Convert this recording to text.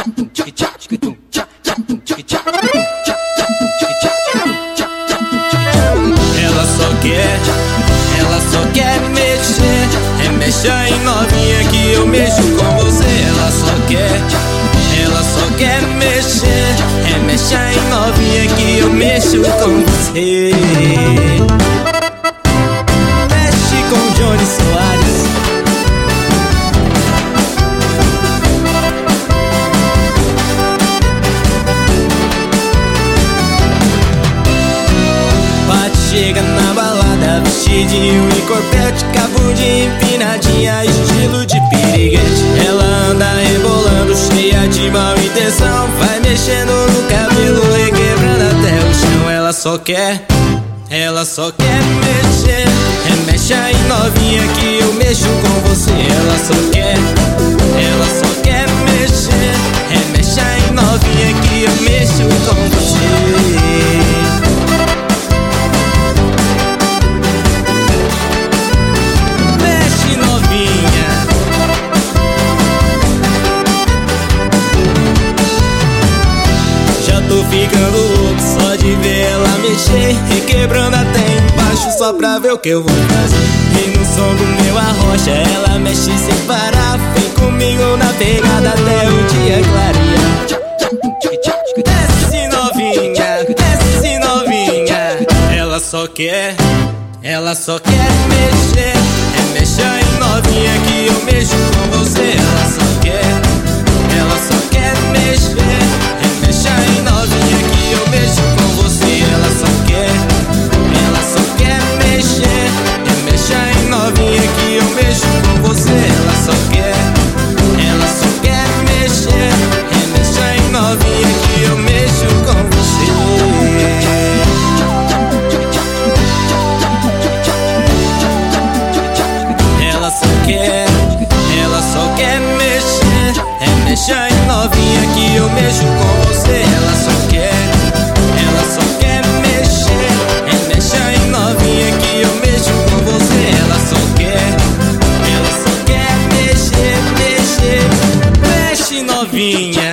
Ela só quer mexer. Remexa aí novinha que eu mexo com você. Ela só quer mexer. Remexa aí novinha que eu mexo com você. Mexe com Johnny Soares. Chega na balada, vestidinho e corpete, cabo de empinadinha, estilo de piriguete. Ela anda rebolando, cheia de mal intenção, vai mexendo no cabelo, requebrando até o chão. Ela só quer mexer. Remexe aí novinha que eu mexo com você. Ela só quer mexer. Remexe aí novinha que eu mexo com você. Tô ficando louco só de ver ela mexer, requebrando até embaixo só pra ver o que eu vou fazer. E no som do meu arrocha ela mexe sem parar. Vem comigo na pegada até o dia clarear. Desce novinha. Ela só quer mexer. Remexe aí novinha que eu mexo com você. Ela só quer mexer. Remexe aí novinha que eu mexo com você. Ela só quer mexer. Remexe aí novinha que eu mexo com você. Ela só quer mexer. Remexe aí novinha que eu mexo com você. Ela só quer mexer. Remexe aí novinha que eu mexo com você. Ela só quer mexer. Remexe aí novinha que eu mexo com você. Ela só quer mexer. Mexe novinha.